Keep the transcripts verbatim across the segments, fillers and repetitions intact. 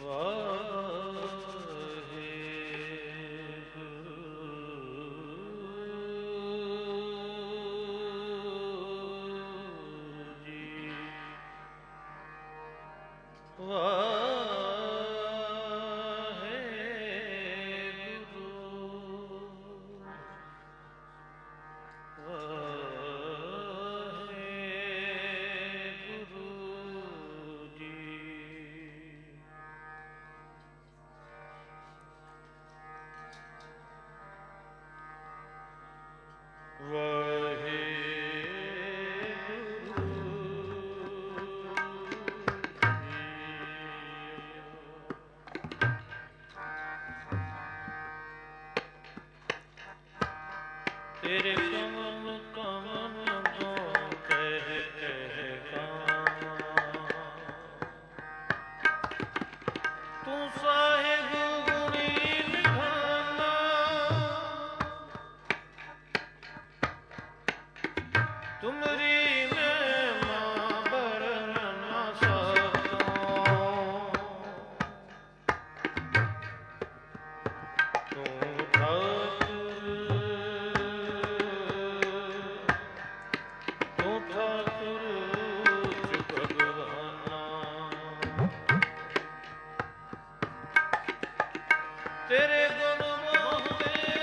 ਤੇਰੇ ਕਮਲ ਕਮਲ ਤੋਂ ਕਹਿ ਕਹਿ ਕਾਵਾਂ, ਤੂੰ ਸਾਹਿਬ ਗੁਣੀ ਨਿਧਾਨਾ, ਤੁਮਰੀ ਮਹਿਮਾ ਬਰਨ ਨਾ ਸਕੂੰ, ਤੂੰ ਠਾਕੁਰ ਤੇਰੇ ਗੁਣ ਮੋਹਦੇ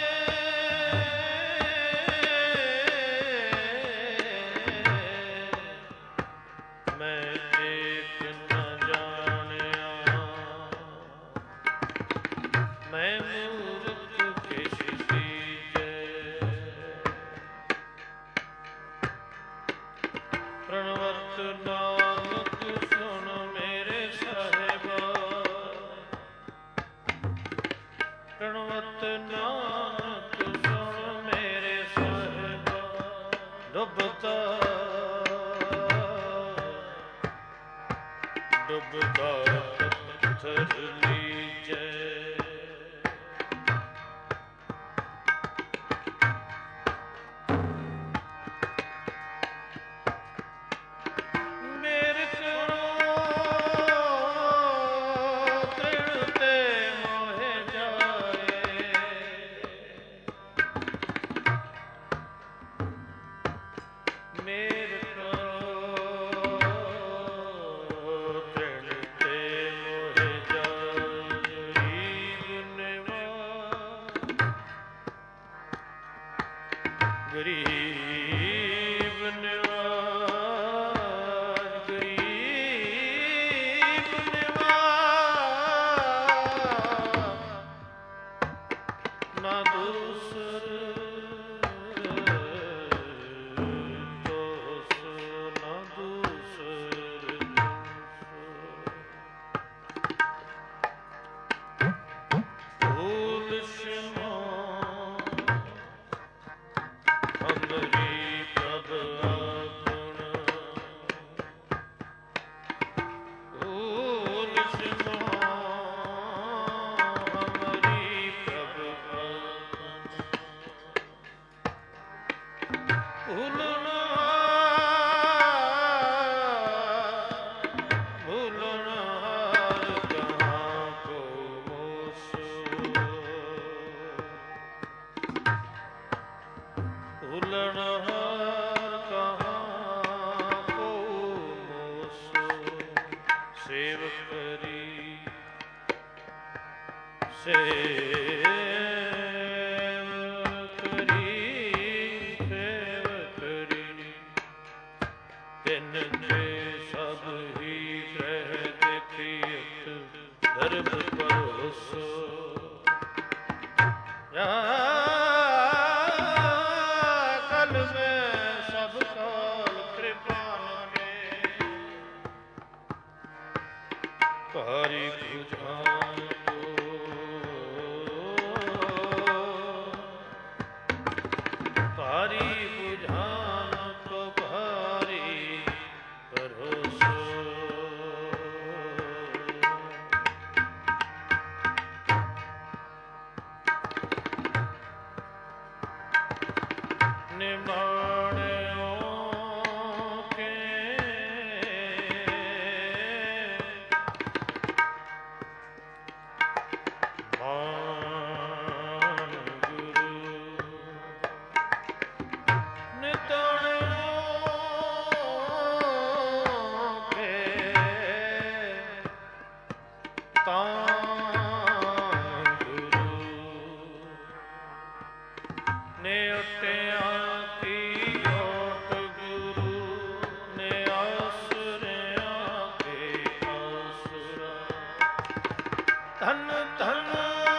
ਮੈਂ ਏਕ ਨਾ ਜਾਣਿਆ, ਮੈਂ ਮੂਰਖ ਕਿਛ ਕੀਜੈ, ਪ੍ਰਣਵਤ ਨਾਨਕ ਸੁਣ ਮੇਰੇ ਸਾਹਿਬਾ, ਪ੍ਰਣਵਤ ਨਾਨਕ ਸੁਣ ਮੇਰੇ ਸਾਹਿਬਾ, ਡੁੱਬਦਾ ਡੁੱਬਦਾ ਪੱਥਰ ਲੀਜੈ, ਮੇਰੇ ਕਰੋ ਤ੍ਰਿਣ ਤੇ ਮੋਹਿ ਜਾਏ, ਮੇਰੇ ਕਰੋ ਤ੍ਰਿਣ ਤੇ ਮੋਹਿ ਜਾਏ, ਗਰੀਬ ਨਿਵਾਜ ਗਰੀਬ ਨਿਵਾਜ ਗਰੀਬ ਨਿਵਾਜ, ਨਾ ਦੂਸਰ ਦੋਸ, ਨਾ ਦੂਸਰ ਭੂਲ ਸ਼ਮਾ ਹਮਰੀ ਪ੍ਰਭ ਆਪਣ, ਭੂਲ ਸ਼ਮਾ ਹਮਰੀ ਪ੍ਰਭ ਆਪਣ, ਭੂਲਣਾ ਭੂਲਣਾ ਹਾਰ ਕਹਾਂ ਕੋ ਮੋਸੋ, ਭੁੱਲਣਹਾਰ ਕਹਾਂ ਕੋ ਮੋਸੋ, ਸੇਵਕ ਕਰੀ ਸੇਵ ਕਰੀ ਸੇਵ ਕਰੀ, ਤਿੰਨ ਤੇ ਸਭ ਹੀ ਗ੍ਰਹਿ ਦੇਖੀਤ ਧਰਮ ਭਰੋਸੋ, ਕਲ ਮੈਂ ਸਭ ਕਾਲ ਕਿਰਪਾਨ ਕੇ, ਭਾਰੀ ਬੁਝਾਨ ਭਾਰੀ ਬੁਝਾਨ ਕੋ ਭਾਰੀ ਭਰੋਸੋ, ਨਿਮਾਣਿਓ ਕੇ ਧਨ ਧਨ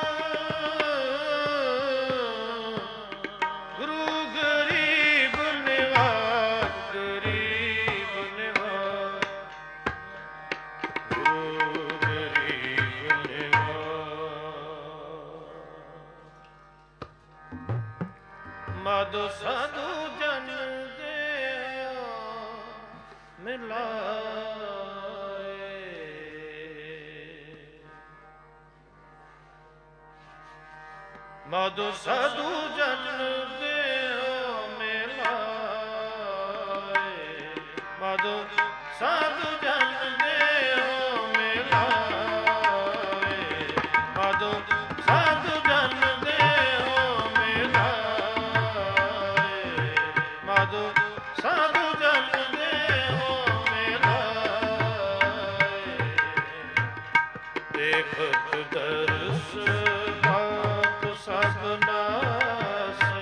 ਗੁਰੂ ਗਰੀਬ ਨਿਵਾਜ, ਗਰੀਬ ਨਿਵਾਜ, ਗੁਰੂ ਗਰੀਬ ਨਿਵਾਜ। ਮਾਧੋ ਸਾਧੂ ਜਨ ਦਿਓ ਮਿਲਾਏ, ਮਾਧੋ ਸਾਧੂ ਜਨ ਦਿਓ ਮਿਲਾਏ, ਮਾਧੋ ਸਾਧੂ ਜਨ ਦਿਓ ਮਿਲਾਏ, ਮਾਧੋ ਸਾਧੂ ਜਨ ਦਿਓ ਮਿਲਾਏ, ਮਾਧੋ ਸਾਧੂ ਜਨ ਦਿਓ ਮਿਲਾਏ। ਦੇਖਤ ਦਰਸ ਬਾਤ ਸਭ ਨਾਸੈ,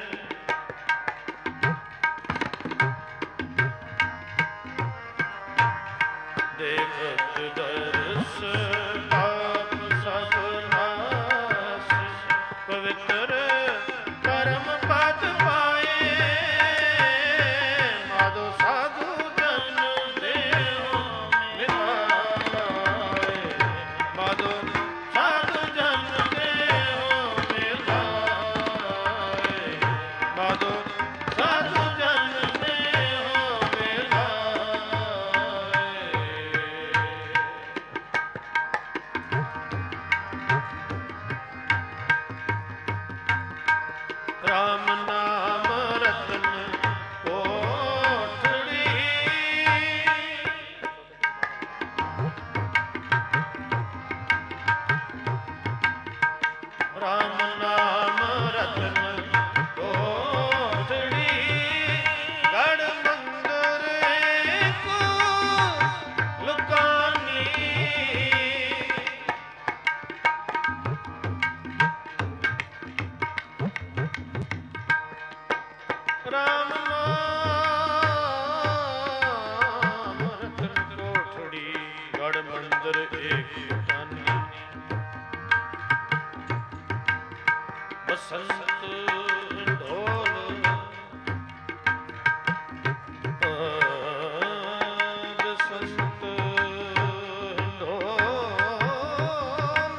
ਦੇਖਤ ਦਰਸ ਬਾਤ ਸਭ ਨਾਸੈ। ਪਵਿੱਤਰ ਕਰਮ ਪਦ ਪਾਏ, ਮਾਧੋ ਸਾਧੂ ਜਨ ਦੇਹੁ ਮਿਲਾਏ, ਮਾਧੋ ਸਾਧੂ ਜਨ ਦੇਹੁ ਮਿਲਾਏ, ਮਾਧੋ ਸਾਧੂ ਜਨ ਦੇਹੁ ਮਿਲਾਏ। ਰਾਮ ਨਾਮ ਰਤਨ ਕੋਠੜੀ, ਰਾਮ ਨਾਮ ਰਤਨ ਕੋਠੜੀ, ਗੜ ਮੰਦਰ ਕੋ ਲੁਕਾਨੀ, ਰਾਮ ਨਾਮ ਰਤਨ ਕੋਠੜੀ, ਗੜ ਮੰਦਰ ਏਕ ਲੁਕਾਨੀ। ਬਸੰਤ ਢੋਲ ਬਸੰਤ ਢੋਲ,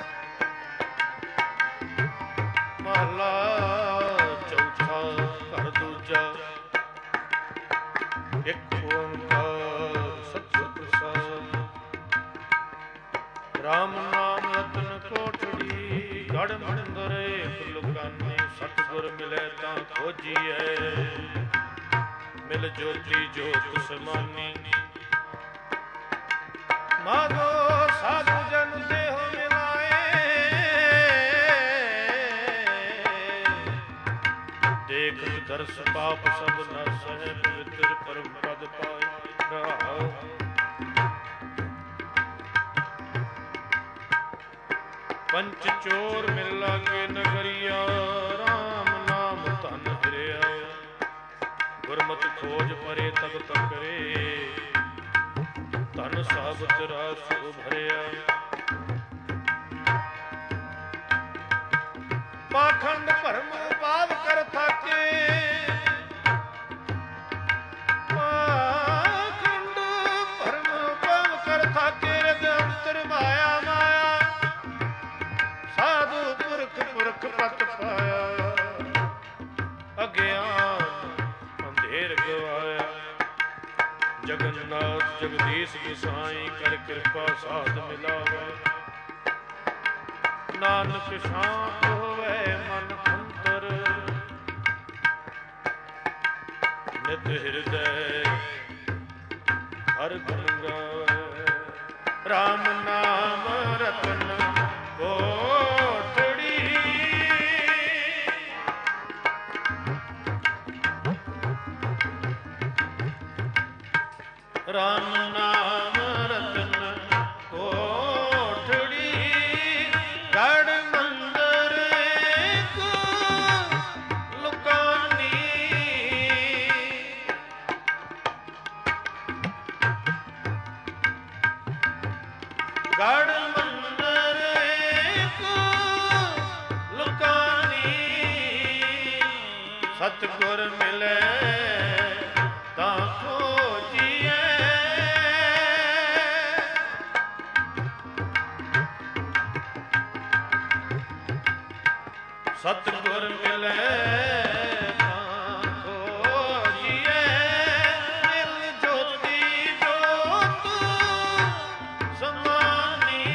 ਮਹਲਾ ਚੌਥਾ ਘਰ ਦੂਜਾ। ਇੱਕ ਓੰਕਾਰ ਸਤਿ ਪ੍ਰਸਾਦ। ਰਾਮ ਨਾਮ ਰਤਨ ਕੋਠੜੀ, ਗੜ ਮੰਦਰ ਏਕ ਲੁਕਾਨੀ। ਸਤਿਗੁਰ ਮਿਲੈ ਤਾਂ ਖੋਜੀਐ, ਮਿਲ ਜੋਤੀ ਜੋਤ ਸਮਾਨੀ। ਮਾਧੋ ਸਾਧੂ ਜਨ ਦੇਹੁ ਮਿਲਾਏ, ਦੇਖਤ ਦਰਸ ਪਾਪ ਸਭ ਨਾਸੈ। ਪਵਿੱਤਰ ਪਰਮ ਪਦ ਪਾਏ ਰਹਾਉ। ਪੰਚ ਚੋਰ ਮਿਲ ਲਾਗੇ ਨਗਰੀਆ, ਰਾਮ ਨਾਮ ਧਨ ਹਿਰਿਆ। ਗੁਰਮਤਿ ਖੋਜ ਪਰੇ ਤਬ ਤਕਰੇ, ਧਨ ਸਾਬਤ ਰਾਸ ਉਭਰਿਆ। ਪਾਖੰਡ ਭਰਮ ਉਪਾਦ ਕਰ ਥਾਕੇ, ਪਾਖੰਡ ਭਰਮ ਉਪਾਦ ਕਰ ਥਾਕੇ। ਰਗ ਅੰਤਰ ਮਾਇਆ ਮਾਇਆ, ਸਾਧੂ ਪੁਰਖ ਪੁਰਖ ਪਤ ਪਾਇਆ। ਅਗਿਆਨ ਅੰਧੇਰ ਗਵਾਇਆ, ਜਗਨਨਾਥ ਜਗਦੀਸ਼ ਗੁਸਾਈ ਕਰ ਕਿਰਪਾ ਸਾਧ ਮਿਲਾਵੇ। ਨਾਨਕ ਸ਼ਾਂਤ ਹੋਵੇ ਮਨ ਅੰਤਰ, ਨਿਤ ਹਿਰਦੈ ਹਰ ਗੁਣ ਗਾਵੇ। ਰਾਮ ਨਾਮ ਰਤਨ ਕੋਠੜੀ, ਰਾਮ ਨਾਮ ਰਤਨ ਕੋਠੜੀ, ਗੜ ਮੰਦਰ ਕੋ ਲੁਕਾਨੀ। ਗੜ ਮੰਦਰ ਸਤਿਗੁਰ ਮਿਲੇ ਤਾਂ ਖੋਜੀਏ, ਸਤਿਗੁਰ ਮਿਲੇ ਤਾਂ ਖੋਜੀਏ, ਮਿਲ ਜੋਤੀ ਜੋਤ ਸਮਾਨੀ,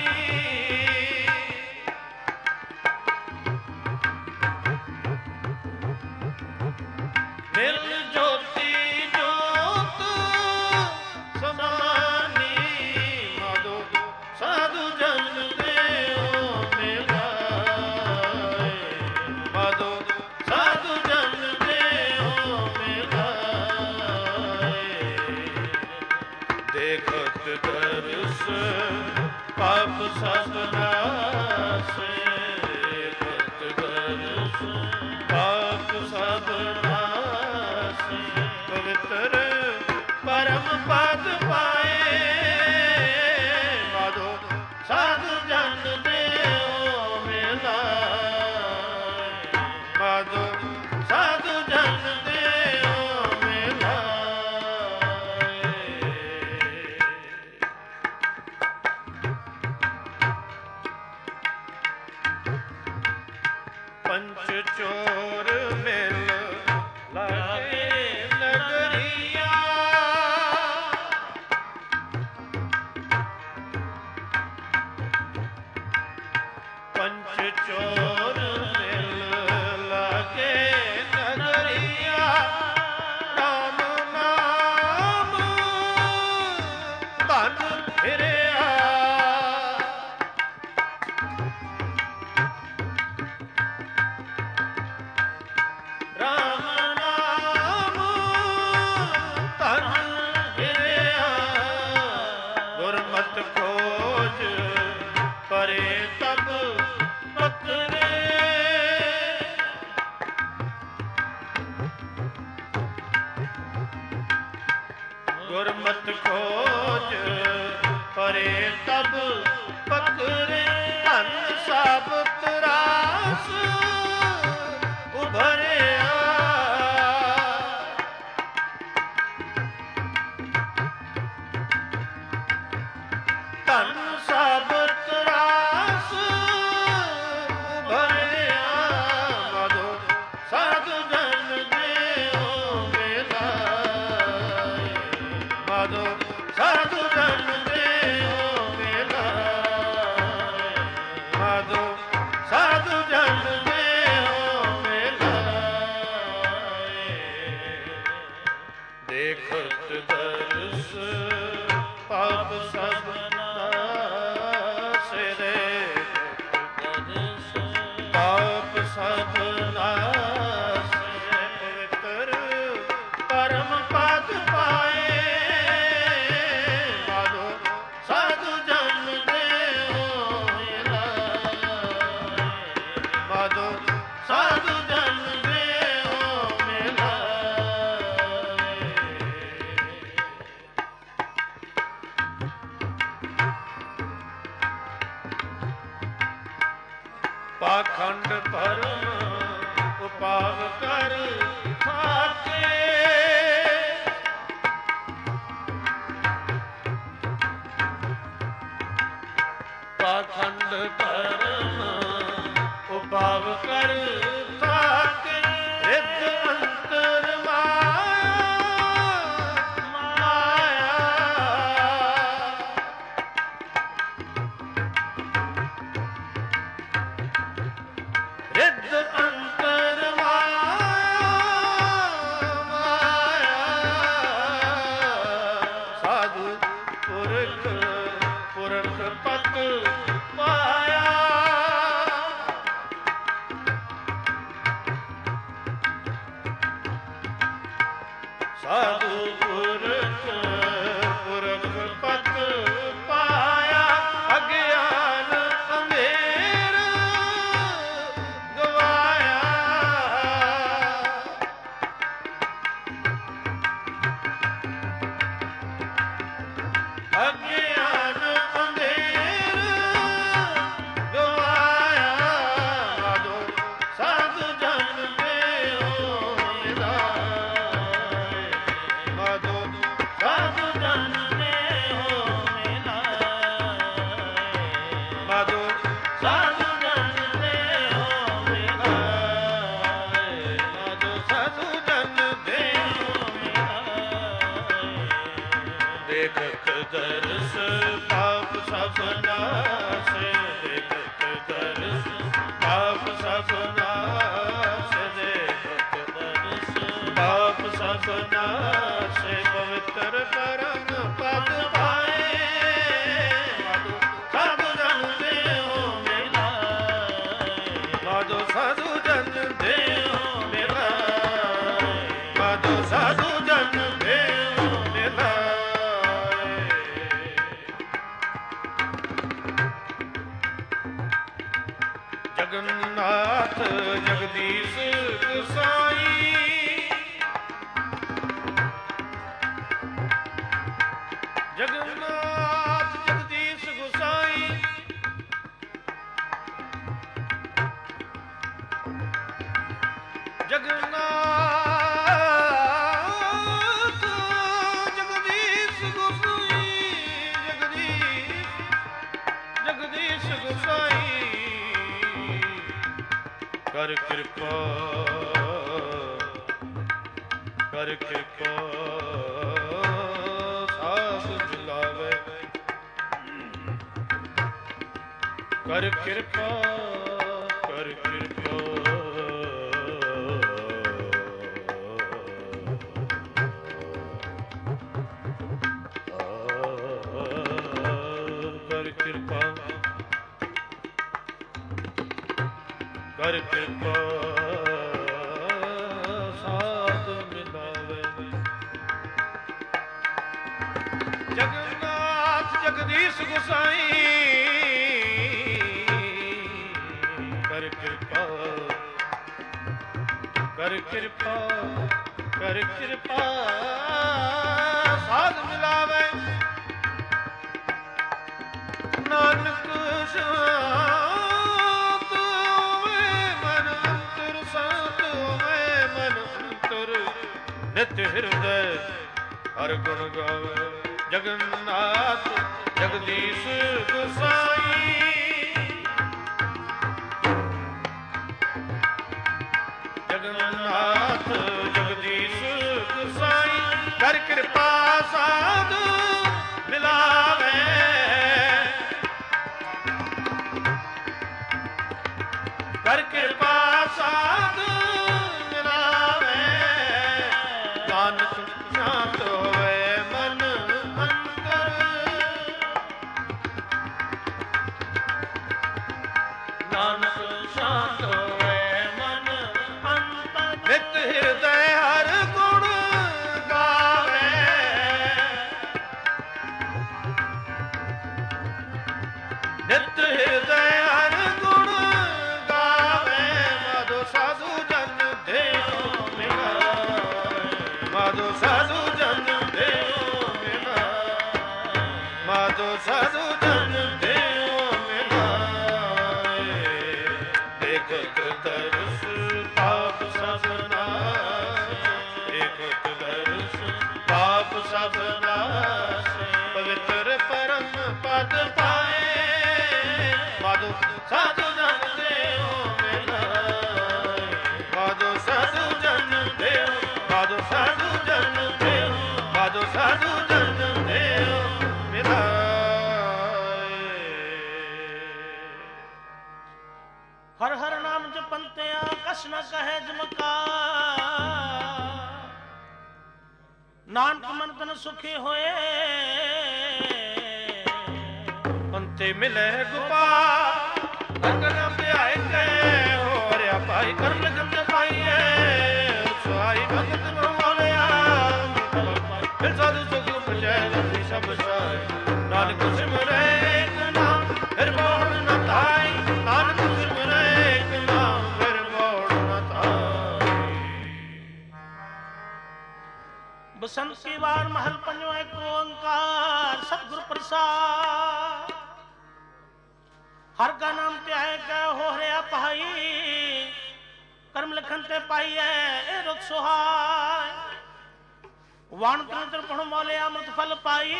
ਮਿਲ ਜੋਤੀ ਜੋਤ ਸਮਾਨੀ, ਮਾਧੋ ਸਾਧੂ ਜਨ ਦੇਉ ਮਿਲਾਏ, ਮਾਧੋ ਸਾਧੂ ਜਨ ਦੇਉ ਮਿਲਾਏ, ਦੇਖਤ ਦਰਸ ਪਾਪ ਸਭ ਨਾਸੇ, ਦੇਖਤ ਦਰਸ ਪਾਪ ਸਭ ਨਾਸੇ, ਪਵਿੱਤਰ ਪਰਮ ਪਦ ਪਾਏ, ਮਾਧੋ ਸਾਧੂ ਜਨ ਦੇਉ ਮਿਲਾਏ, ਮਾਧੋ ਸਾਧੂ ਜਨ ਦੇਉ ਮਿਲਾਏ। ਪੰਚ ਚੋਰ ਮਿਲ ਲਾਗੇ ਨਗਰੀਆ, ਪੰਚ ਚੋਰ ਮਿਲ ਲਾਗੇ ਨਗਰੀਆ, ਰਾਮ ਨਾਮ ਧਨ ਫਿਰਿਆ, ਰਾਮ ਨਾਮ ਧਨ ਫਿਰਿਆ, ਗੁਰਮਤਿ ਖੋਜ ਪਰੇ ਤਬ ਪਤਰੇ, ਗੁਰਮਤਿ ਖੋਜ ਪਰੇ ਤਬ ਪਤਰੇ, ਧਨ ਸਾਬਤ ਰਾਸ ਉਭਰਿਆ, ਧਨ ਸਾਬਤ ਰਾਸ ਉਭਰਿਆ, ਮਾਧੋ ਸਾਧੂ ਜਨ ਦੇਉ ਮਿਲਾਏ, ਮਾਧੋ ਸਾਧੂ ਜਨ ਦੇਉ ਮਿਲਾਏ, ਮਾਧੋ ਸਾਧੂ ਜਨ ਦੇਉ ਮਿਲਾਏ, ਦੇਖਤ ਦਰਸ ਪਾਪ ਸਭ ਨਾਸੇ, ਪਾਪ ਸਭ ਨਾਸੇ, ਪਵਿੱਤਰ ਪਰਮ ਪਦ ਪਾਏ, ਮਾਧੋ ਸਾਧੂ ਜਨ ਦੇਉ ਮਿਲਾਏ, ਮਾਧੋ ਸਾਧੂ ਜਨ ਦੇਉ ਮਿਲਾਏ। ਪਾਖੰਡ ਭਰਮ ਉਪਾਵ ਕਰ ਖਾਕੇ, ਪਾਖੰਡ ਭਰਮ ਉਪਾਵ ਕਰ ਖਾਕੇ, ਰਿੱਧ ਅੰਤਰ ਮਾਇਆ, ਮਾਇਆ, ਰਿੱਧ ਅੰਤਰ ਮਾਇਆ, ਮਾਇਆ, ਸਾਧੂ ਪੁਰਖ ਪੁਰਖ ਪਤ ਪਾਇਆ, ਸਾਧੂ ਪੁਰਖ ਪੁਰਖ ਪਤ ਪਾਇਆ, ਅਗਿਆਨ ਅੰਧੇਰ ਗਵਾਇਆ, ਅਗਿਆਨ ਅੰਧੇਰ ਗਵਾਇਆ, ਮਾਧੋ ਸਾਧੂ ਜਨ ਦੇਉ ਦਰਸ ਪਾਪ ਸਭ ਨਾਸੈ, ਦੇਖਤ ਦਰਸ ਪਾਪ ਸਭ ਨਾਸੈ, ਦੇਖਤ ਦਰਸ ਪਾਪ ਸਭ ਨਾਸੈ, ਪਵਿੱਤਰ ਪਰਮ ਪਦ ਪਾਏ, ਸਭ ਜਨ ਦੇਹੁ ਮਿਲਾਏ, ਮਾਧੋ ਸਾਧੂ ਜਨ ਦੇਹੁ ਮਿਲਾਏ, ਮਾਧੋ ਸਾਧੂ ਜਨ ਦੇਹੁ ਮਿਲਾਏ। ਜਗਨਨਾਥ ਜਗਦੀਸ਼ ਗੁਸਾਈ, ਜਗਨਨਾਥ ਜਗਦੀਸ਼ ਗੁਸਾਈ, ਜਗਨਨਾਥ ਜਗਦੀਸ਼ ਗੁਸਾਈ, ਜਗਦੀਸ਼ ਜਗਦੀਸ਼ ਗੁਸਾਈ, ਕਰ ਕਿਰਪਾ ਕਰ ਕਿਰਪਾ ਸਾਧ ਮਿਲਾਵੇ, ਕਰ ਕਿਰਪਾ ਕਰ ਕਿਰਪਾ ਕਰ ਕਿਰਪਾ ਕਰ ਕਿਰਪਾ ਸਾਧ ਮਿਲਾਵੇ, ਜਗਨਨਾਥ ਜਗਦੀਸ਼ ਗੁਸਾਈ, ਕਰ ਕਿਰਪਾ ਕਰ ਕਿਰਪਾ ਕਰ ਕਿਰਪਾ ਸਾਧ ਮਿਲਾਵੇ, ਨਾਨਕ ਸ਼ਾਂਤ ਹੋਵੇ ਮਨ ਅੰਤਰ, ਸ਼ਾਂਤ ਹੋਵੇ ਮਨ ਅੰਤਰ, ਨਿਤ ਹਿਰਦੈ ਹਰ ਗੁਣ ਗਾਵੇ, ਜਗਨਨਾਥ ਜਗਦੀਸ਼ ਗੁਸਾਈ, ਜਗਨਨਾਥ ਜਗਦੀਸ਼ ਗੁਸਾਈ, ਕਰ ਕਿਰਪਾ ਸਾਧ ਮਿਲਾਵੇ, ਕਰ ਕਿਰਪਾ ਸਾਧ ਮਿਲਾਵੇ, ਨਾਨਕ ਸ਼ਾਂਤ ਹੋਵੇ ਮਨ ਅੰਤਰ, ਨਾਨਕ ਸ਼ਾਂਤ ਹੋਵੇ ਮਨ ਅੰਤਰ, ਨਿਤ ਹਿਰਦੈ ਹਰ ਗੁਣ ਗਾਵੇ, ਨਿਤ ਹਿਰਦੈ ਹਰ ਗੁਣ ਗਾਵੇ, ਮਾਧੋ ਸਾਧੂ ਜਨ ਦੇਹੁ ਮਿਲਾਏ, ਮਾਧੋ ਸਾਧੂ ਜਨ ਦੇਹੁ ਮਿਲਾਏ, ਮਾਧੋ ਸਾਧੂ ਜਨ ਦੇਹੁ ਮਿਲਾਏ, ਦੇਖਤ ਦਰਸ ਪਾਪ ਸਭ ਨਾਸੈ, ਦੇਖਤ ਦਰਸ ਪਾਪ ਸਭ ਨਾਸੈ, ਪਵਿੱਤਰ ਪਰਮ ਪਦ ਪਾਏ, ਮਾਧੋ ਸਾਧੂ ਜਨ ਦੇਹੁ ਮਿਲਾਏ, ਮਾਧੋ ਸਾਧੂ ਜਨ ਦੇਹੁ, ਮਾਧੋ ਸਾਧੂ ਜਨ ਦੇਹੁ, ਮਾਧੋ ਸਾਧੂ ਜਨ ਦੇਹੁ ਮਿਲਾਏ। ਹਰ ਹਰ ਨਾਮ ਜਪੰਤਿਆ ਕਛ ਨ ਕਹੈ ਜਮਕਾ, ਨਾਨਕ ਮਨ ਤਨ ਸੁਖੀ ਹੋਏ, ਪੰਤੇ ਮਿਲੇ ਗੁਪਾਲ ਅੰਗਨ ਧਿਆਏ ਕੇ, ਹੋਰਿਆ ਭਾਈ ਕਰਮ ਜਮ ਪਾਈਏ, ਸੁਹਾਈ ਭਗਤ ਮੋਲਿਆ, ਫਿਰ ਸਾਧੂ ਸੁਖ ਉਪਜੈ ਜਪੀ ਸਭ ਸਾਈ, ਨਾਨਕ ਸਿਮਰੈ ਏਕ ਨਾਮ ਫਿਰ ਮੋੜ ਨ ਤਾਈ, ਨਾਨਕ ਸਿਮਰੈ ਏਕ ਨਾਮ ਫਿਰ ਮੋੜ ਨ ਤਾਈ। ਬਸੰਤੀ ਵਾਰ ਮਹਲ ਪੰਜਵਾਂ ਏਕ ਓੰਕਾਰ ਸਤਿਗੁਰ ਪ੍ਰਸਾਦ, ਹਰ ਕਾ ਨਾਮ ਧਿਆਏ ਕੈ ਹੋ ਰਿਆ ਭਾਈ, ਕਰਮ ਲਖਨ ਤੇ ਪਾਈਐ ਇਹ ਰੁਖ ਸੁਹਾਏ, ਵਾਣ ਤ੍ਰਿ ਪਣ ਮੋਲੇ ਅੰਮ੍ਰਿਤ ਫਲ ਪਾਈ,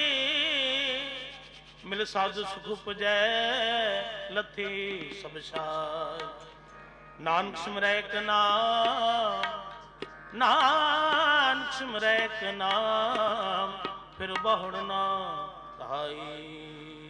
ਮਿਲ ਸਾਧੂ ਸੁਖ ਉਪਜੈ ਲੱਥੀ ਸਭ ਛਾਈ, ਨਾਨਕ ਸਿਮਰੈ ਏਕ ਨਾਮ, ਨਾਨਕ ਸਿਮਰੈ ਏਕ ਨਾਮ ਫਿਰ ਬਹੁਣ ਨਾ ਧਾਈ।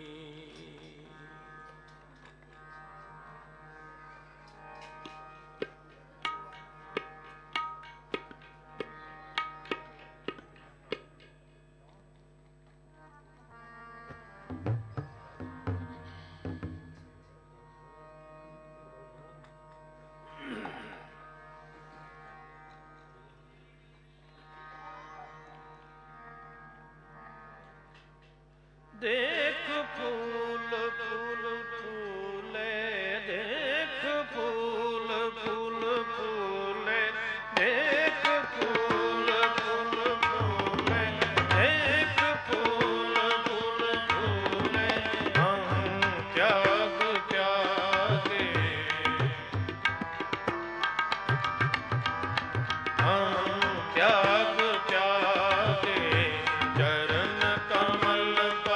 ਦੇਖ ਫੂਲ ਫੂਲ ਫੂਲੇ, ਦੇਖ ਫੂਲ ਫੂਲ ਫੂਲੇ, ਦੇਖ ਫੂਲ ਫੂਲ ਫੂਲੇ, ਦੇਖ ਫੂਲ ਫੂਲ ਫੂਲੇ, ਹਮ ਤਿਆਗ ਤਿਆਗੇ, ਹਮ ਤਿਆਗ ਤਿਆਗੇ, ਚਰਨ ਕਮਲ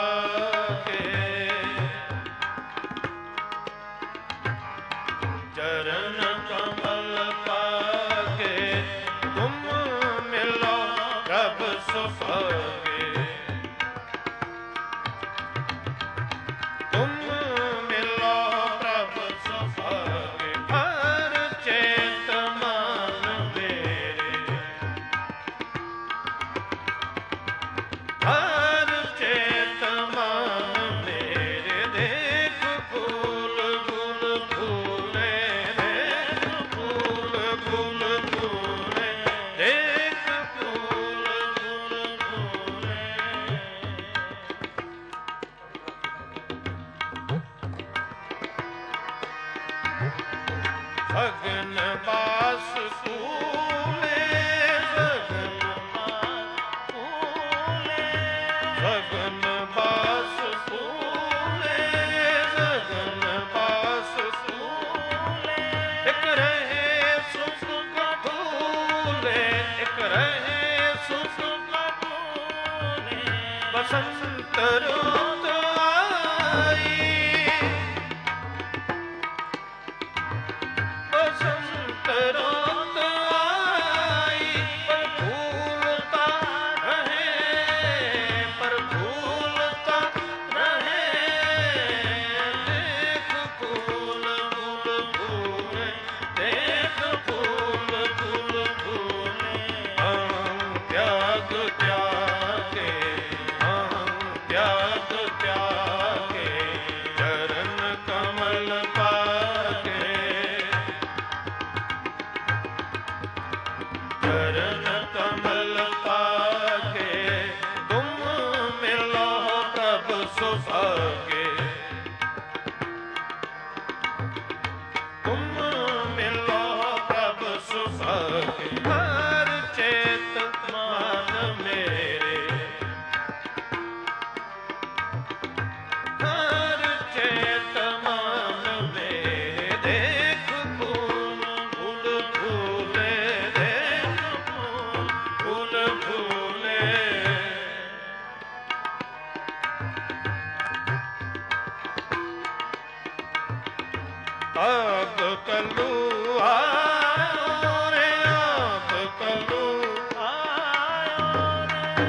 ਚਰਨ ਕਮਲ ਪਾਕੇ, ਤੁਮ ਮਿਲੋ ਪ੍ਰਭ ਸੁਭਾਗੇ, ਤੁਮ ਮਿਲੋ ਪ੍ਰਭ ਸੁਭਾਗੇ, ਹਰ ਚੇਤ ਮਨ ਮੇਰੇ, ਹਰ ਚੇਤ ਮਨ ਮੇਰੇ, ਦੇਖ ਫੂਲ ਫੂਲ ਫੂਲੇ, ਸਗਨ ਬਾਸ ਫੂਲੇ, ਸਗਨ ਬਾਸ ਫੂਲੇ, ਸਗਨ ਬਾਸ ਫੂਲੇ, ਸਗਨ ਬਾਸ ਫੂਲੇ, ਇਕ ਰਹੇ ਸੁਖ ਕਟੂਲੇ, ਇਕ ਰਹੇ ਸੁਖ ਕਟੂਲੇ, ਬਸੰਤ ਰੁੱਤ ਆਈ, ਬਸੰਤ ਰੁੱਤ ਆਈ, ਪਰ ਫੂਲ ਤਾਂ ਰਹੇ, ਪਰ ਫੂਲ ਤਾਂ ਰਹੇ, ਦੇਖ ਫੂਲ ਫੂਲ ਫੂਲੇ, ਦੇਖ ਫੂਲ ਫੂਲ ਫੂਲੇ, ਹਮ ਤਿਆਗ ਤਿਆਗੇ, ਹਮ ਤਿਆਗ ਤਿਆਗੇ, ਚਰਨ ਕਮਲ ਪਾਕੇ, ਚਰਨ ਕਮਲ ਪਾਕੇ, ਤੁਮ ਮਿਲੋ ਪ੍ਰਭ ਸੁਭਾਗੇ, ਤੁਮ ਮਿਲੋ ਪ੍ਰਭ ਸੁਭਾਗੇ, ਹਰ ਚੇਤ ਮਨ ਮੇਰੇ, ਹਰ ਚੇਤ ਮਨ ਮੇਰੇ, ਦੇਖ ਫੂਲ ਫੂਲ ਫੂਲੇ, ਦੇਖ ਫੂਲ ਫੂਲ ਫੂਲੇ, ਆਪ ਕਲੂ ਆਇਓ ਰੇ, ਆਪ ਕਲੂ ਆਇਓ ਰੇ,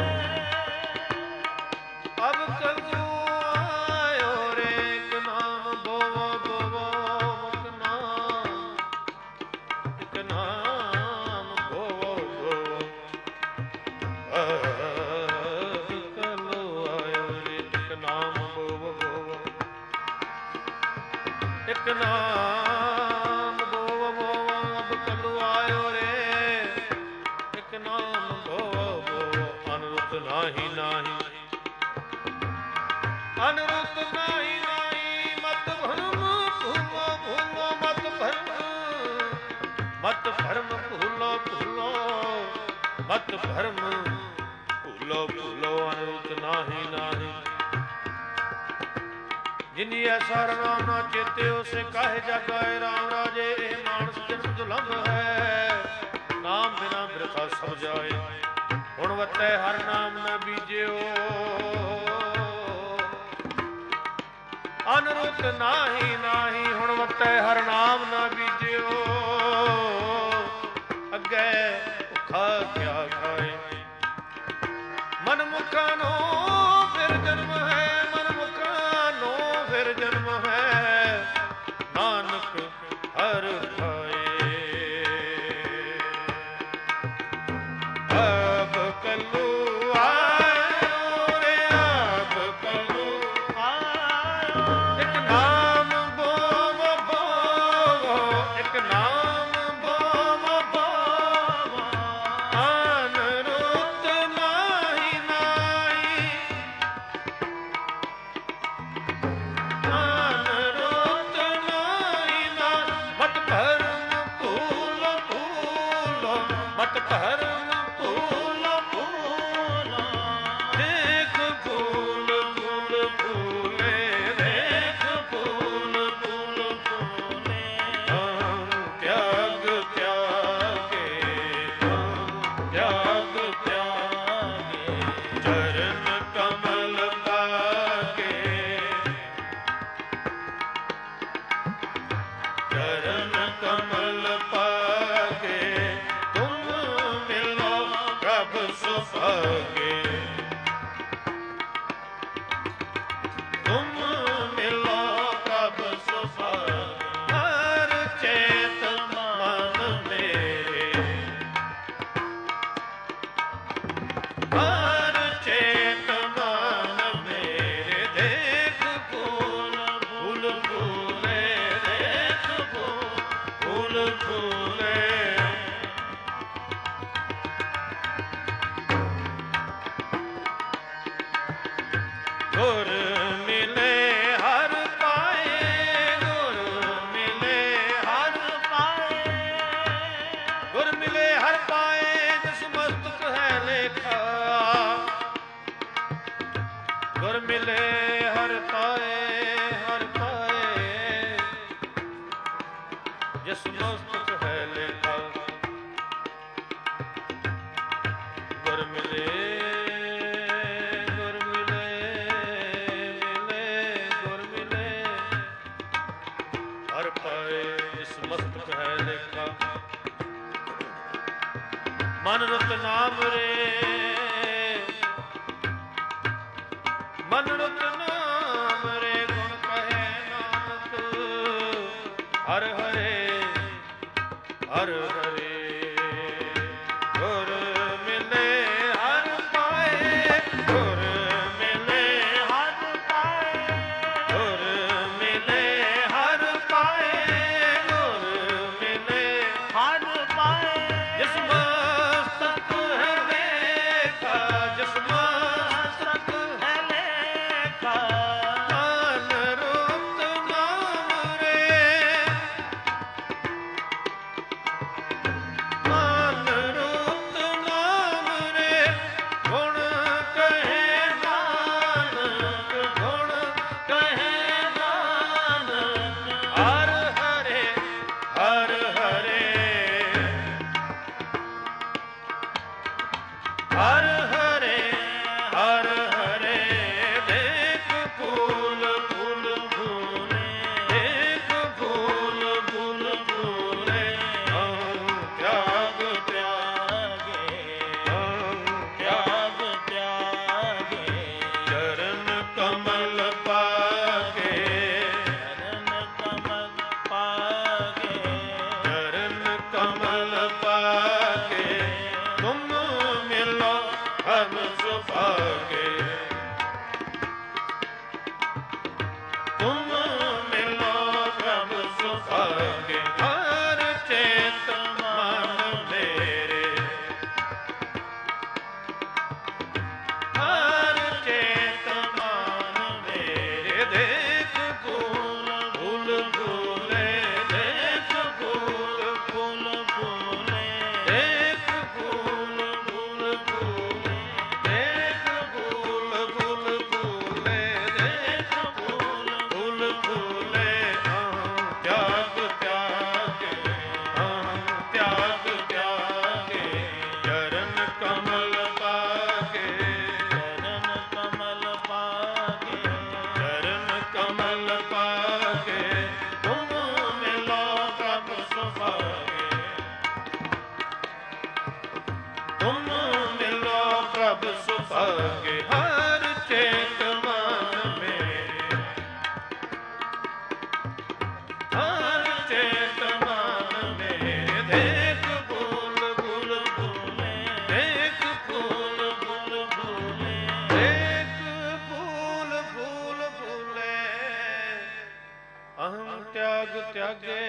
ਅਬ ਕਲੂ ਆਇਓ ਰੇ, ਇਕ ਨਾਮ ਬੋਵੋ ਬੋਵੋ ਮੁਕ ਨਾਮ, ਇਕ ਨਾਮ ਬੋਵੋ ਬੋਵੋ, ਅਬ ਕਲੂ ਆਇਓ ਰੇ, ਇਕ ਨਾਮ ਬੋਵੋ ਬੋਵੋ, ਇਕ ਨਾਮ ਬੋਵੋ ਬੋਵੋ, ਅਬ ਕਲੂ ਆਇਓ ਰੇ, ਇਕ ਨਾਮ ਬੋਵੋ ਬੋਵੋ, ਅਨਰੁੱਤ ਨਾਹੀ ਨਾਹੀ, ਅਨਰੁੱਤ ਨਾਹੀ ਨਾਹੀ, ਮਤ ਭਰਮ ਭੂਲੋ ਭੂਲੋ, ਮਤ ਭਰਮ, ਮਤ ਭਰਮ ਭੂਲੋ ਭੂਲੋ, ਮਤ ਭਰਮ ਭੂਲੋ ਭੂਲੋ, ਅਨਰੁੱਤ ਨਾਹੀ ਨਾਹੀ, ਜਿਨੀ ਐਸਾ ਨਾਮ ਨਾ ਚੇਤਿਓ, ਸੇ ਕਾਹੇ ਜਗਾਏ ਰਾਮ ਰਾਜੇ, ਇਹ ਮਾਨਸ ਜਨਮ ਦੁਲੰਭ ਹੈ, ਨਾਮ ਬਿਨਾ ਬਿਰਥਾ ਸਭ ਜਾਏ, ਹੁਣ ਵਤੈ ਹਰ ਨਾਮ ਨਾ ਬੀਜਿਓ, ਅਨਰੁੱਤ ਨਾਹੀ ਨਾਹੀ, ਹੁਣ ਵਤੈ ਹਰ ਨਾਮ ਨਾ ਬੀਜਿਓ, ਅੱਗੇ ਭੁੱਖਾ ਕਿਆ ਖਾਏ, ਮਨ ਮੁਖਾਂ ਨੂੰ ਤੁਮ ਮਿਲੋ ਪ੍ਰਭ ਸੁਭਾਗੇ, ਹਰ ਚੇਤ ਮਨ ਮੇਰੇ, ਹਰ ਚੇਤ ਮਨ ਮੇਰੇ, ਦੇਖ ਫੂਲ ਫੂਲ ਫੂਲੇ, ਦੇਖ ਫੂਲ ਫੂਲੇ। ਗੁਰ ਮਿਲੇ ਹਰ ਪਾਏ, ਗੁਰ ਮਿਲੇ ਹਰ ਪਾਏ, ਗੁਰ ਮਿਲੇ ਹਰ ਪਾਏ, ਜਿਸ ਮਸਤਕ ਹੈ ਲੇਖਾ, ਗੁਰ ਮਿਲੇ ਹਰ ਪਾਏ, ਹਰ ਪਾਏ, ਜਿਸ ਮਸਤਕ ਹੈ ਲੇਖਾ, ਗੁਰ ਮਿਲੇ ਮਨ ਰਤ ਨਾਮ ਰੇ, ਮਨ ਰਤ ਨਾਮ ਰੇ, ਗੁਣ ਕਹੈ ਨਾਨਕ, ਹਰ ਹਰੇ ਹਰ ਹਰੇ। ਗੁਰ ਮਿਲੇ ਹਰ ਪਾਏ, ਗੁਰ ਮਿਲੇ ਹਰ ਪਾਏ, ਗੁਰ ਮਿਲੇ ਹਰ ਪਾਏ, ਗੁਰ ਮਿਲੇ ਹਰ ਪਾਏ, ਜਿਸ ਮਸਤਕ ਹੈ ਲੇਖਾ, ਜਿਸ ਮਸਤਕ ਹੈ ਲੇਖਾ, ਮਨ ਰੂਪ ਨਾਮ ਰੇ, ਮਨ ਰੂਪ ਨਾਮ ਰੇ, ਗੁਣ ਕਹੇ ਨਾਨਕ, ਗੁਣ ਕਹੇ ਨਾਨਕ, ਹਰ ਹਰੇ ਹਰ ਹਰੇ, ਹਰ ਹਰੇ ਹਰ ਹਰੇ, ਦੇਖ ਫੂਲ ਫੂਲ ਫੂਲੇ, ਦੇਖ ਫੂਲ ਫੂਲ ਫੂਲੇ, ਹਉ ਤਿਆਗ ਤਿਆਗੇ, ਹਉ ਤਿਆਗ ਤਿਆਗੇ, ਚਰਨ ਕਮਲ ਪਾਗੇ, ਚਰਨ ਕਮਲ ਪਾਗੇ, ਚਰਨ ਕਮਲ ਪਾਗੇ, ਤੁਮ ਮਿਲੋ ਹਮ ਸੁਭਾਗੇ, ਤੁਮ ਮਿਲੋ ਪ੍ਰਭ ਸੁਭਾਗੇ, ਹਰ ਚੇਤ ਮਨ ਮੇਰੇ, ਹਰ ਚੇਤ ਮਨ ਮੇਰੇ, ਦੇਖ ਫੂਲ ਫੂਲ ਫੂਲੇ, ਦੇਖ ਫੂਲ ਫੂਲ ਫੂਲੇ, ਦੇਖ ਫੂਲ ਫੂਲ ਫੂਲੇ, ਦੇਖ ਫੂਲ ਫੂਲ ਫੂਲੇ, ਦੇਖ ਫੂਲ ਫੂਲ ਫੂਲੇ, ਹਉ ਤਿਆਗ ਤਿਆਗੇ, ਹਉ ਤਿਆਗ ਤਿਆਗੇ, ਚਰਨ ਕਮਲ ਪਾਗੇ, ਚਰਨ ਕਮਲ ਪਾਗੇ, ਚਰਨ ਕਮਲ ਪਾਗੇ, ਤੁਮ ਮਿਲੋ ਪ੍ਰਭ ਸੁਭਾਗੇ, ਤੁਮ ਮਿਲੋ ਪ੍ਰਭ ਸੁਭਾਗੇ, ਹਰ ਚੇਤ ਮਨ ਮੇਰੇ, ਹਰ ਚੇਤ ਮਨ ਮੇਰੇ, ਦੇਖ ਫੂਲ ਫੂਲ ਫੂਲੇ, ਦੇਖ ਫੂਲ ਫੂਲ ਫੂਲੇ, ਦੇਖ ਫੂਲ ਫੂਲ ਫੂਲੇ, ਅਹੰ ਤਿਆਗ ਤਿਆਗੇ,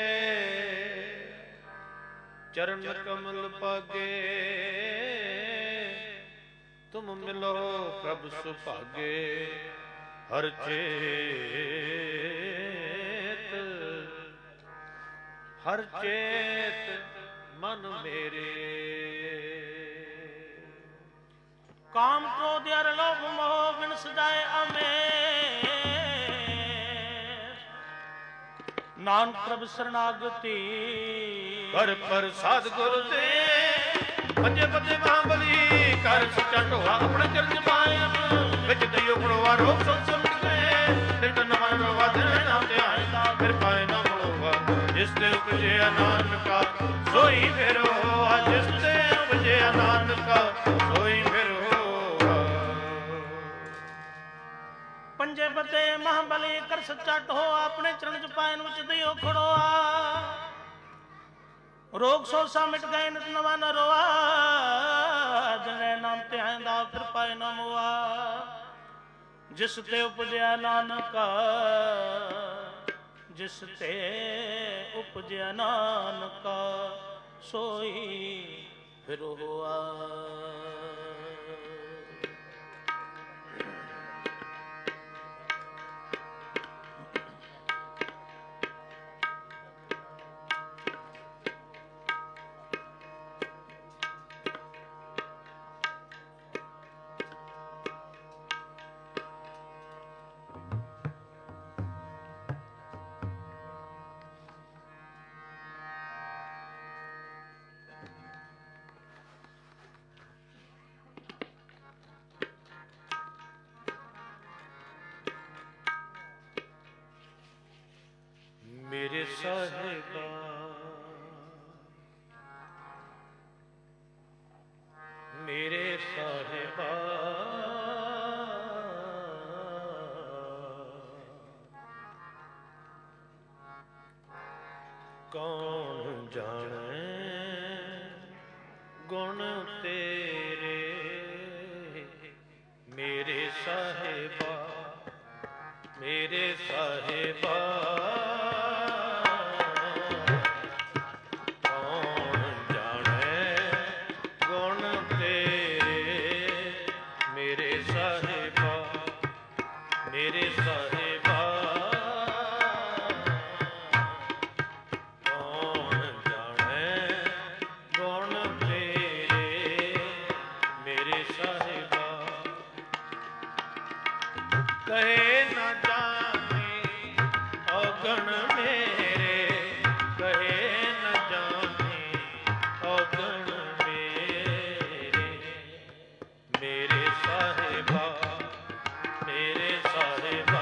ਚਰਨ ਕਮਲ ਪਾਗੇ, ਤੁਮ ਮਿਲੋ ਪ੍ਰਭ ਸੁਭਾਗੇ, ਹਰ ਚੇਤ ਹਰ ਚੇਤ ਮਨ ਮੇਰੇ, ਕਾਮ ਕ੍ਰੋਧ ਅਰ ਲੋਭ ਮੋਹ ਬਿਨ ਸਜਾਏ ਅਮੇ, ਨਾਨਕ ਪ੍ਰਭ ਸਰਨਾਗਤੀ, ਕਰ ਪ੍ਰਸਾਦ ਗੁਰ ਦੇ, ਪੰਜੇ ਪੱਤੇ ਮਹਾਬਲੀ, ਕਰ ਸੱਚਾ ਢੋਆ ਆਪਣੇ ਚਰਨ ਪਾਇਆ, ਵਿੱਚ ਦਈਓ ਖੜੋਆ ਰੋਗ ਸੁਣ ਸੁਣ ਗਏ, ਫਿਰ ਤਨ ਮਨ ਰੋਵਾ ਦੇ ਨਾਮ ਧਿਆਨ ਦਾ, ਫਿਰ ਪਾਏ ਨਾ ਮੋਵਾ, ਜਿਸ ਤੇ ਉਪਜਿਆ ਨਾਨਕਾ ਸੋਈ ਫਿਰ ਹੋਆ, ਜਿਸ ਤੇ ਉਪਜਿਆ ਨਾਨਕਾ ਸੋਈ ਫਿਰ ਹੋਆ। ਪੰਜੇ ਬਤੇ ਮਹਾਬਲੀ ਕਰ ਸੱਚਾ ਢੋ ਆਪਣੇ ਚਰਨ ਚ ਪਾਇਨ ਵਿੱਚ ਦਿਓ ਖੜੋਆ ਰੋਗ ਸੋਸਾ ਮਿਟ ਗਏ ਨਿਤ ਨਵਾ ਨ ਰੋਆ ਜਨੇ ਨਾਮ ਤੇ ਆਂਦਾ ਫਿਰ ਪਾਇ ਨ ਮੁਆ ਜਿਸ ਤੇ ਉਪਜਿਆ ਨਾਨਕਾ ਜਿਸ ਤੇ ਉਪਜਿਆ ਨਾਨਕਾ ਸੋਈ ਫਿਰ ਹੋਆ। ਮੇਰੇ ਸਾਹਿਬਾ ਮੇਰੇ ਸਾਹਿਬਾ ਕੌਣ ਜਾਣੇ ਗੁਣ ਤੇਰੇ ਮੇਰੇ ਸਾਹਿਬਾ ਮੇਰੇ ਸਾਹਿਬਾ ਕਹੇ ਨਾ ਜਾਣੇ ਔਗਣ ਮੇਰੇ ਕਹੇ ਨਾ ਜਾਣੇ ਔਗਣ ਮੇਰੇ ਮੇਰੇ ਸਾਹਿਬਾ ਮੇਰੇ ਸਾਹਿਬਾ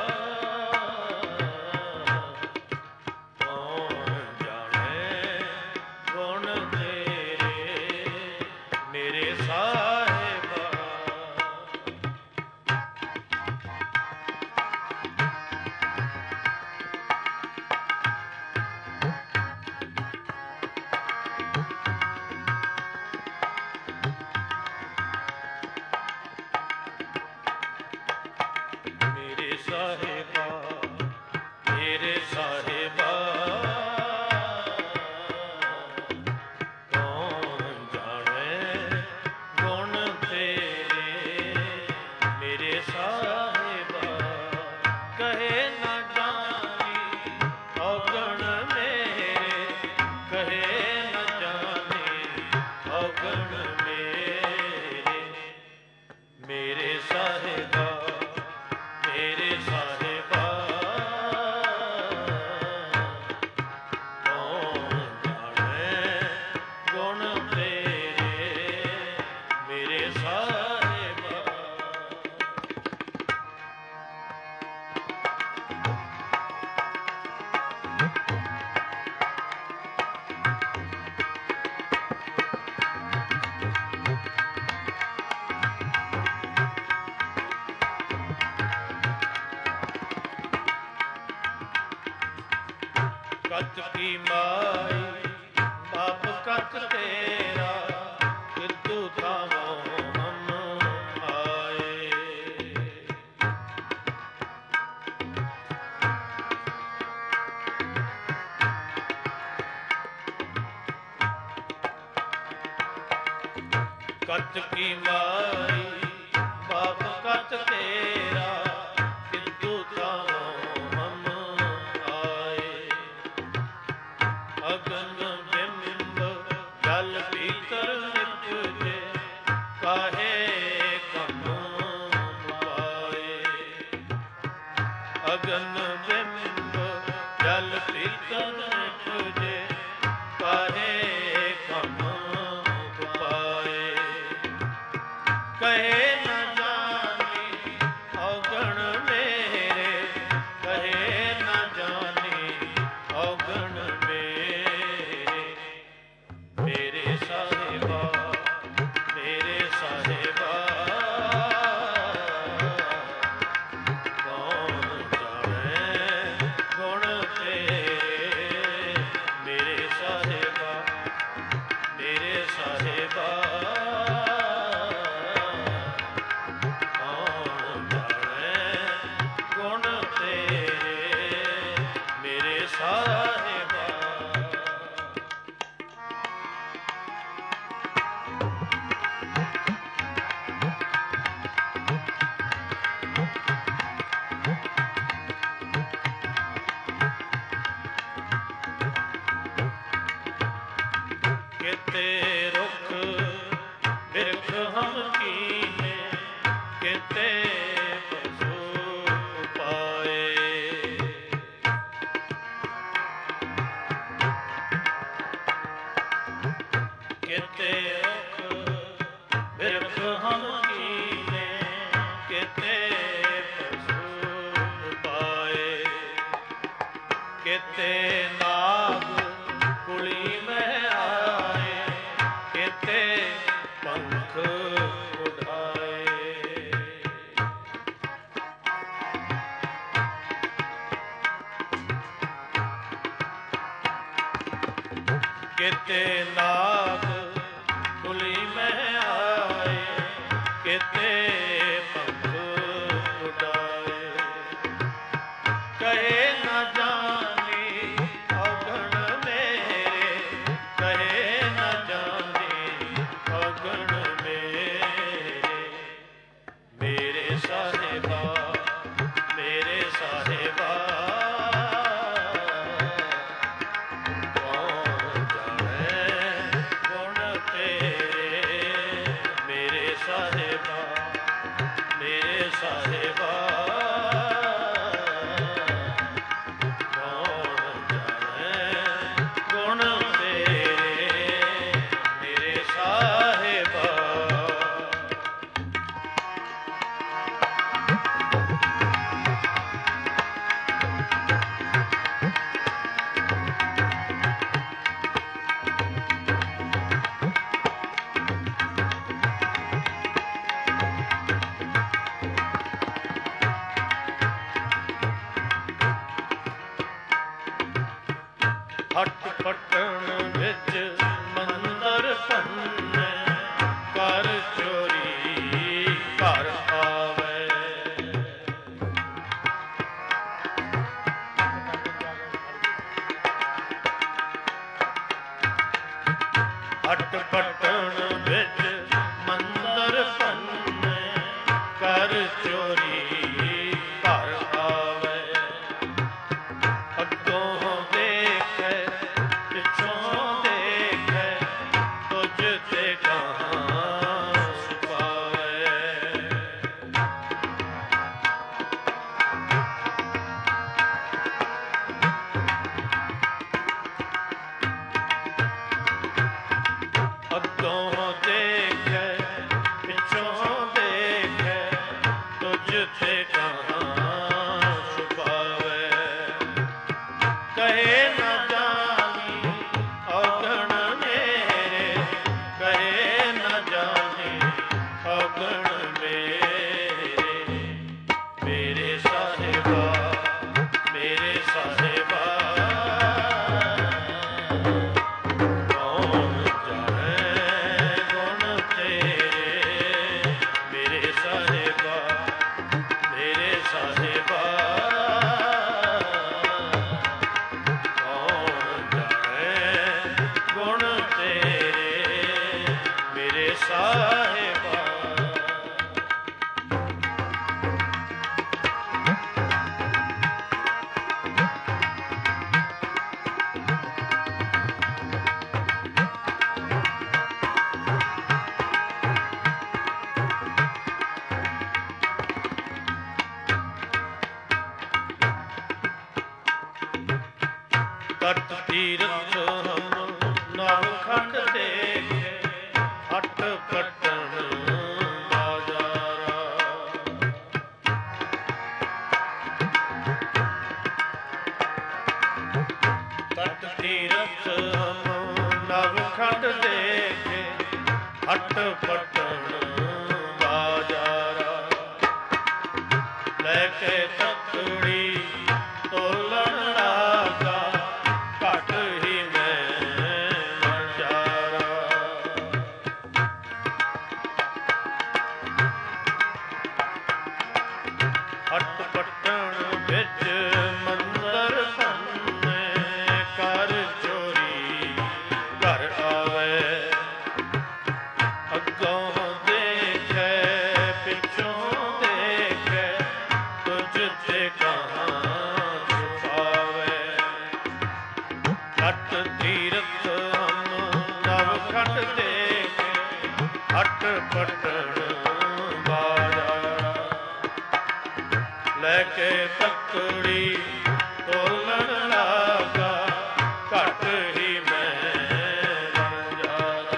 ਕੌਣ ਜਾਣੇ ਗੁਣ ਤੇਰੇ ਮੇਰੇ ਸਾਹਿਬਾ। ਕਤ ਕੀ ਮਾਈ ਬਾਪ ਕਤ ਤੇਰਾ ਕਿਤੂ ਥਾਵੋ ਹਮ ਆਏ ਕਤ ਕੀ ਮਾਈ ਬਾਪ ਕਤ ਤੇਰਾ ਕਿਤੂ ਥਾਵੋ ਅਗਨ ਬਿੰਬ ਜਲ ਭੀਤਰ ਨਿਪਜੇ ਕਾਹੇ ਕਮ ਪਾਏ ਅਗਨ ਬਿੰਬ ਜਲ ਭੀਤਰ ਨਿਪਜੇ ਕਾਹੇ ਕਮ ਪਾਏ ਕਹੇ ਨਾ ਜਾਣੀ ਔਗਣ ਮੇਰੇ ਕਹੇ ਨਾ ਜਾਣੀ ਔਗਣ केते नाग कुली में आए, केते पंख उड़ाए। केते नाग कुली में आए, केते पंख उड़ाए। कहे न जानी अगण मेरे, कहे न जानी अगण मेरे। मेरे साहिबा, मेरे साहिबा, कौन जाने गुण तेरे। मेरे साहिबा, मेरे साहिबा, ਹਟ ਪਟਣ ਵਿੱਚ ਮੰਦਰ ਭੰਨੇ, ਕਰ ਚੋਰੀ ਘਰ ਆਵੇ। ਹਟ ਪਟਣ ਵਿੱਚ ਮੰਦਰ ਭੰਨੇ, ਕਰ ਚੋਰੀ ਘਰ ਆਵੇ। ਅੱਗੋਂ ਦੇਖੇ ਪਿੱਛੋਂ ਦੇਖੇ, ਤੁਝ ਤੇ ਕਹਾਂ ਛੁਪਾਵੇ। ਅੱਗੋਂ ਦੇਖੇ ਪਿੱਛੋਂ ਦੇਖੇ, ਤੁਝ ਤੇ ਕਹਾਂ ਛੁਪਾਵੇ। ਕਹੇ ਨਾ ਜਾਨੀ ਔਗਣ ਮੇਰੇ, ਕਹੇ ਨਾ ਜਾਨੀ ਔਗਣ ਮੇਰੇ। ਮੇਰੇ ਸਾਹਿਬਾ, ਮੇਰੇ ਸਾਹਿਬਾ, ਕੌਣ ਜਾਣੇ ਗੁਣ ਤੇਰੇ। ਮੇਰੇ ਸਾਹਿਬਾ, ਮੇਰੇ ਸਾਹਿਬਾ, ਕੌਣ ਜਾਣੇ ਗੁਣ ਤੇਰੇ। ਮੇਰੇ ਸਾਹਿਬਾ। ਤਟ ਤੀਰਥ ਹਮ ਨਵਖੰਡ ਦੇਖੇ, ਹਟ ਪਟਣ ਬਾਜ਼ਾਰਾ। ਤਟ ਤੀਰਥ ਹਮ ਨਵਖੰਡ ਦੇਖੇ, ਹਟ ਪਟਣ ਬਾਜ਼ਾਰਾ। ਲੈ ਕੇ ਤਕੜੀ ਤੋਲਣ ਲਾਗਾ, ਘਟ ਹੀ ਮੈਂ ਵਣਜਾਰਾ। ਹਟ ਪਟਣ ਵਿੱਚ ਮੰਦਰ ਭੰਨੇ, ਕਰ ਚੋਰੀ ਘਰ ਆਵੇ। ਅੱਗੋਂ ਦੇਖੇ ਪਿੱਛੋਂ ਦੇਖੇ, ਤੁਝ ਤੇ ਕਹਾਂ ਛੁਪਾਵੇ। ਹਟ ਤੀਰਥ ਹਮ ਨਵਖੰਡ ਦੇਖੇ, ਹਟ ਪਟਣ ਬਾਜ਼ਾਰਾ। ਲੈ ਕੇ ਤਕੜੀ ਤੋਲਣ ਲਾਗਾ, ਘਟ ਹੀ ਮੈਂ ਵਣਜਾਰਾ।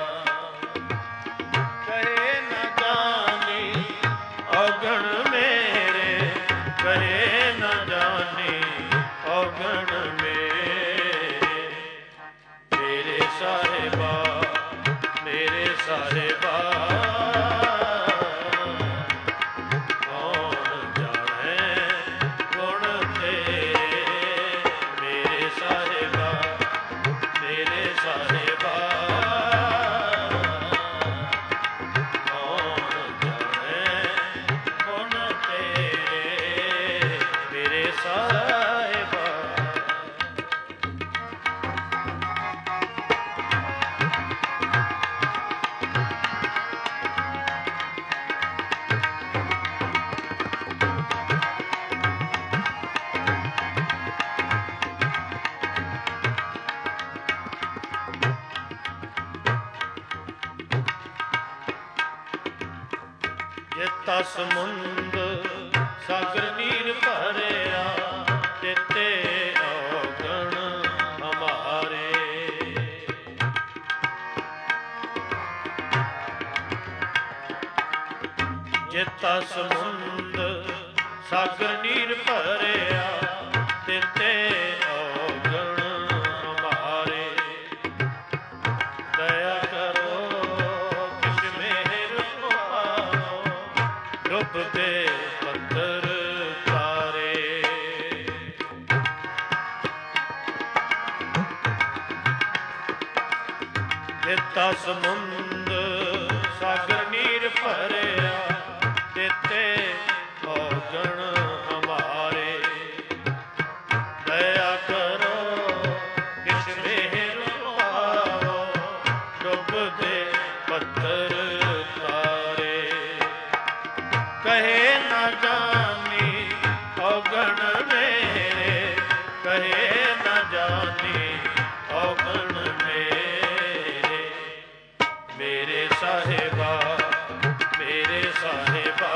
ਕਹੇ ਨਾ ਜਾਨੀ ਔਗਣ ਮੇਰੇ, ਕਹੇ ਨਾ ਜਾਨੀ ਔਗਣ ਮੇਰੇ। ਚੇਤਾ ਸਮੁੰਦ ਸਾਗਰ ਨੀਰ ਭਰਿਆ, ਤੇਤੇ ਔਗਣ ਹਮਾਰੇ। ਚੇਤਾ ਸਮੁੰਦ ਸਾਗਰ ਨੀਰ ਭਰਿਆ, ਤੇਤੇ ਔਗਣ ਹਮਾਰੇ। ਦਇਆ ਕਰੋ ਕਿਛ ਮਿਹਰ ਪਾਓ, ਡੁੱਬਦੇ ਪੱਥਰ ਤਾਰੇ। ਚੇਤਾ ਸਮੁੰਦ ਸਾਗਰ ਨੀਰ ਭਰਿਆ, ਤੇਤੇ ਔਗਣ ਹਮਾਰੇ। ਦਇਆ ਕਰੋ ਕਿਛ ਮਿਹਰ ਪਾਓ, ਡੁੱਬਦੇ ਪੱਥਰ ਤਾਰੇ। ਕਹੇ ਨਾ ਜਾਨੀ ਔਗਣ ਮੇਰੇ, ਕਹੇ ਨਾ ਜਾਨੀ ਔਗਣ ਮੇਰੇ। ਮੇਰੇ ਸਾਹਿਬਾ ਮੇਰੇ ਸਾਹਿਬਾ,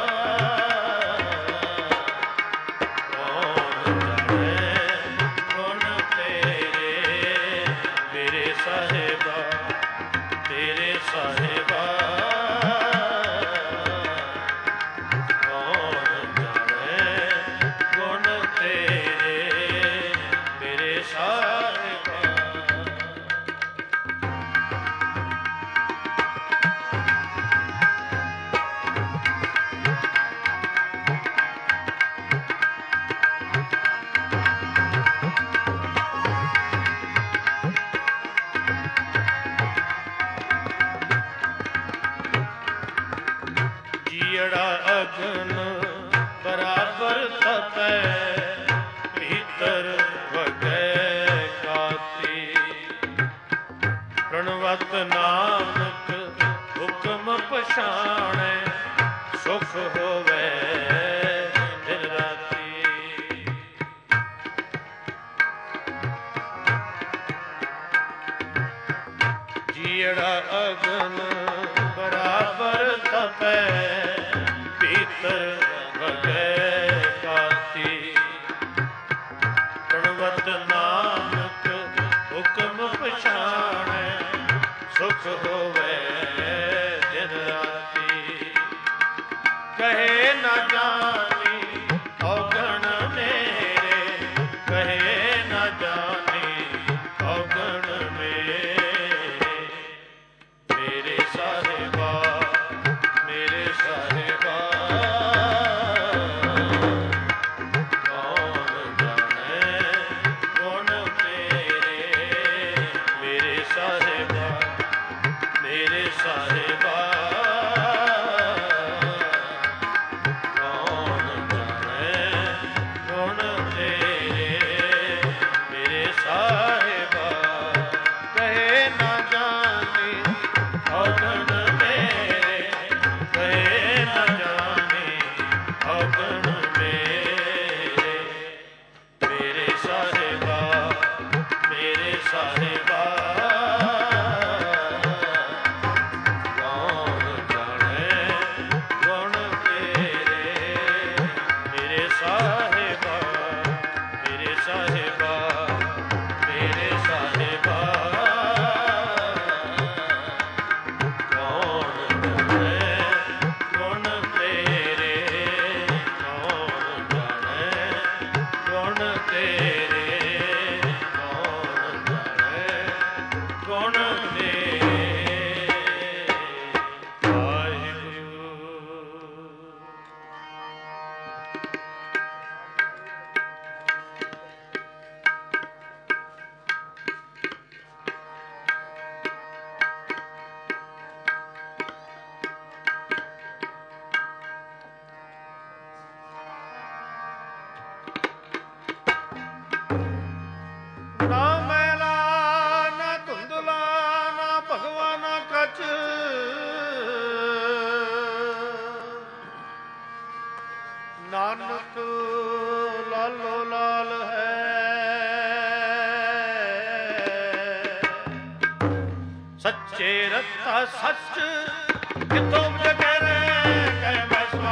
ਕੌਣ ਜਾਣੇ ਗੁਣ ਤੇਰੇ। ਮੇਰੇ ਸਾਹਿਬਾ ਮੇਰੇ ਸਾਹਿਬਾ, ਕੌਣ ਜਾਣੇ ਗੁਣ ਤੇਰੇ। ਮੇਰੇ ਸਾਹਿਬਾ ਜੀੜਾ ਅਗਨ ਬਰਾਬਰ ਤਪੈ, ਭੀਤਰ ਵਗੈ ਕਾਤੀ। ਪ੍ਰਣਵਤ ਨਾਨਕ ਹੁਕਮ ਪਛਾਣੈ, ਸੁਖ ਹੋਵੇ ਦਿਨ ਰਾਤੀ। ਜੀੜਾ ਅਗਨ ਬਰਾਬਰ ਤਪੈ, ਭੀਤਰ ਵਗੈ ਕਾਤੀ। ਪ੍ਰਣਵਤ ਨਾਨਕ ਹੁਕਮ ਪਛਾਣੈ, ਸੁਖ ਹੋਵੇ ਦਿਨ ਰਾਤੀ। ਕਹੇ ਨਾ ਜਾਨੀ ਔਗਣ ਮੇਰੇ, ਕਹੇ ਨਾ ਜਾਨੀ ਔਗਣ ਮੇਰੇ। ਮੇਰੇ ਸਾਹਿਬਾ ਮੇਰੇ ਸਾਹਿਬਾ, ਕੌਣ ਜਾਣੇ ਗੁਣ ਤੇਰੇ। ਮੇਰੇ ਸਾਹਿਬਾ ਮੇਰੇ ਸਾਹਿਬਾ, ਕੌਣ ਜਾਣੇ ਗੁਣ ਤੇਰੇ। ਮੇਰੇ ਸਾਹਿਬਾ ਕਹੇ ਨਾ ਜਾਨੀ ਔਗਣ ਮੇਰੇ, ਕਹੇ ਨਾ ਜਾਨੀ ਔਗਣ ਮੇਰੇ। ਮੇਰੇ ਸਾਹਿਬਾ ਮੇਰੇ ਸਾਹਿਬਾ, ਕੌਣ ਜਾਣੇ ਗੁਣ ਤੇਰੇ। ਮੇਰੇ ਸਾਹਿਬਾ ਮੇਰੇ ਸਾਹਿਬਾ, ਮੇਰੇ ਸਾਹਿਬਾ, ਕੌਣ ਜਾਣੇ ਗੁਣ ਤੇਰੇ। ਕੌਣ ਜਾਣੇ ਗੁਣ ਤੇਰੇ, ਕੌਣ ਜਾਣੇ ਗੁਣ ਤੇਰੇ। ਵਾਹਿਗੁਰੂ। ਨਾ ਮੈਲਾ ਨਾ ਧੁੰਦਲਾ ਨਾ ਭਗਵਾ ਨਾ ਕਛ, ਨਾਨਕ ਲਾਲੋ ਲਾਲ ਹੈ। ਸੱਚੇ ਰਤਾ ਸੱਚ ਕਿਤੋਂ ਜਗੈ ਕਹਿ ਮੈਂ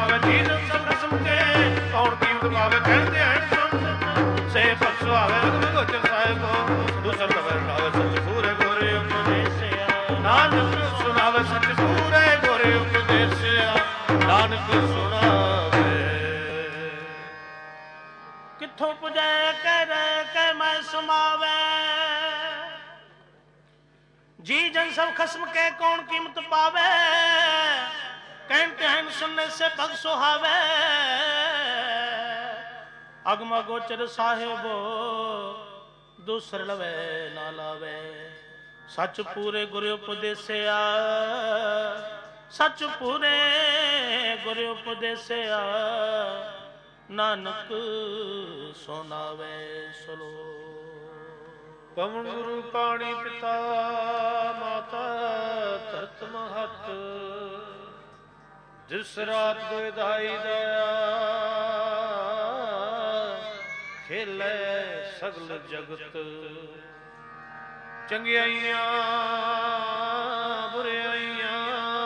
ਕਹਿਣ ਤੇ ਐਣ ਸੁਣ ਸੇ ਪਰਸੋ ਆਵੇ ਲਗਨ ਗੋਚਰ ਸਾਹਿਬੋ ਦੂਸਰ ਲਵੇ ਨਾਵੇ ਸੱਚ ਪੂਰੇ ਗੋਰੇ ਉਪਦੇਸਿਆ ਨਾਨਕ ਸੁਣਾਵੇ ਸੱਚ ਪੂਰੇ ਗੋਰੇ ਉਪਦੇਸਿਆ ਨਾਨਕ ਸੁਣਾਵੇ ਕਿੱਥੋਂ ਪੁਜੈ ਕਹਿ ਰਹਿ ਕਹਿ ਮੈਂ ਸਮਾਵੇ जी जन सब खस्म के कौन कीमत पावे कहते हैं सुनने से भग सुहावे अगमा गोचर साहेबो दूसर लवे ना लावे सच पूरे गुरु उपदेसिया सच पूरे गुरु उपदेसिया नानक सुनावे सलो ਪਵਨ ਗੁਰੂ ਪਾਣੀ ਪਿਤਾ ਮਾਤਾ ਧਰਤ ਮਹਤ ਜਿਸ ਰਾਤ ਦੁਇਧਾਈ ਦਇਆ ਖੇਲੇ ਸਗਲ ਜਗਤ ਚੰਗਿਆਈਆਂ ਬੁਰਿਆਈਆਂ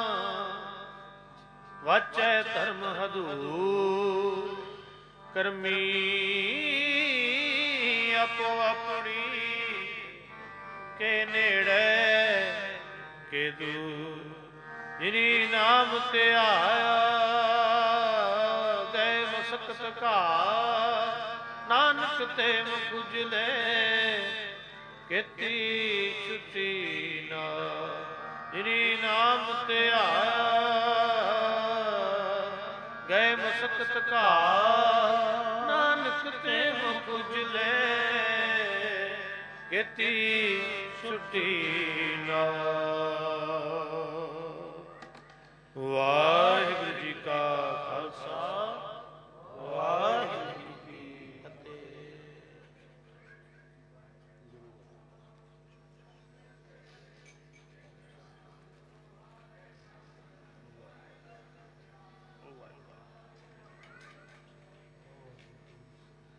ਵਾਚੈ ਧਰਮ ਹਦੂਰ ਕਰਮੀ ਆਪੋ ਆਪਣੀ के नेड़े के दूर जिनी नाम ते आया गए मसकत का नानक ते मुकुजले केती छुटी ना जिनी नाम ते आया गए मसकत का नानक ते मुकुजले केती ਛੁੱਟੀ ਨਾ